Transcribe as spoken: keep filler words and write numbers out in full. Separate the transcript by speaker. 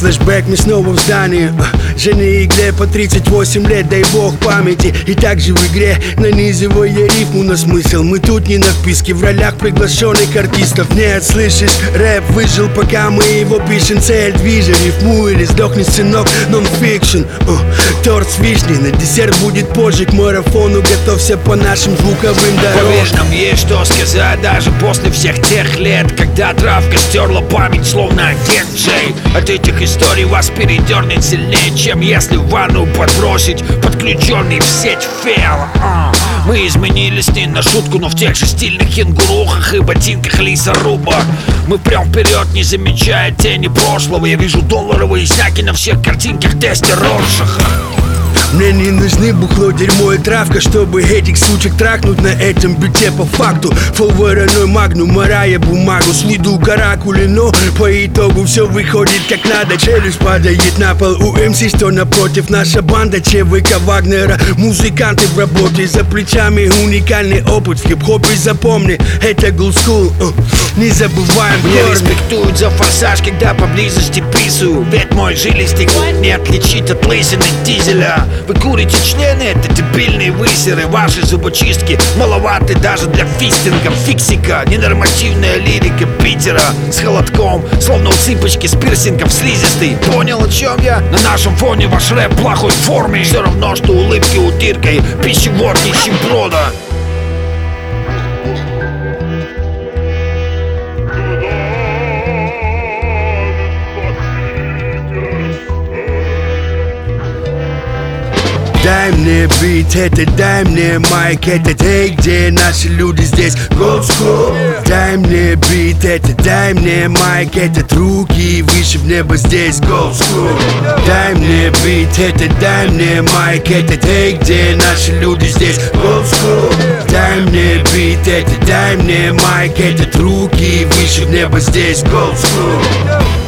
Speaker 1: Флэшбэк, мы снова в здании. Жене и Глеб по тридцать восемь лет, дай бог памяти. И также в игре, нанизывая рифму на смысл. Мы тут не на вписке, в ролях приглашенных артистов. Нет, слышишь, рэп выжил, пока мы его пишем. Цель движа, рифму или сдохни, сынок, нон-фикшн. uh, Торт с вишней, на десерт будет позже. К марафону готовься по нашим звуковым дорожкам.
Speaker 2: Поверь, нам есть что сказать даже после всех тех лет, когда травка стерла память, словно диджей. От этих историй вас передернет сильнее, чем если в ванну подбросить подключенный в сеть фейл. uh. Мы изменились не на шутку, но в тех же стильных кенгурухах и ботинках лесоруба. Мы прям вперед, не замечая тени прошлого. Я вижу долларовые знаки на всех картинках тесте Роршаха.
Speaker 1: Мне не нужны бухло, дерьмо и травка, чтобы этих сучек трахнуть на этом бите по факту. Фоворонной магнум, морая бумагу, с виду каракули, но по итогу все выходит как надо. Челюсть падает на пол у эм си, что напротив. Наша банда ЧВК Вагнера, музыканты в работе, за плечами уникальный опыт в хип-хопе. Запомни, это Gold School, uh, не забываем
Speaker 2: Мне
Speaker 1: корни.
Speaker 2: респектуют за форсаж, когда поблизости писаю. Ведь мой жилистый не отличить от лысины дизеля. Вы курите члены, это дебильные высеры. Ваши зубочистки маловаты даже для фистинга. Фиксика, ненормативная лирика Питера с холодком, словно у цыпочки с пирсингом слизистый. Понял, о чем я? На нашем фоне ваш рэп в плохой форме. Все равно, что улыбки утиркой, пищевод нищеброда.
Speaker 1: Дай мне бит, это дай мне майк, это ты, где наши люди здесь. Gold School. Дай мне бит, это дай мне майк, это руки выше в небо здесь. Gold School. Дай мне бит, это дай мне майк, это ты, где наши люди здесь. Gold School. Дай мне бит, это дай мне майк, это руки выше в небо здесь. Gold School.